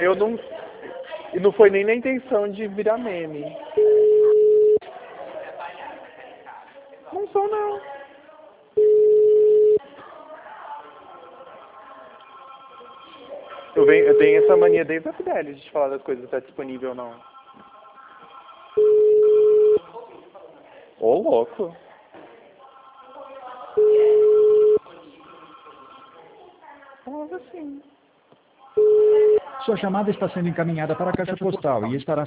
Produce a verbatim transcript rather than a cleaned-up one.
Eu não... E não foi nem na intenção de virar meme. Não sou, não. Eu, venho, eu tenho essa mania desde a Fidelis de falar das coisas se tá disponível ou não. Ô, louco. Falava assim. Sua chamada está sendo encaminhada para a caixa postal e estará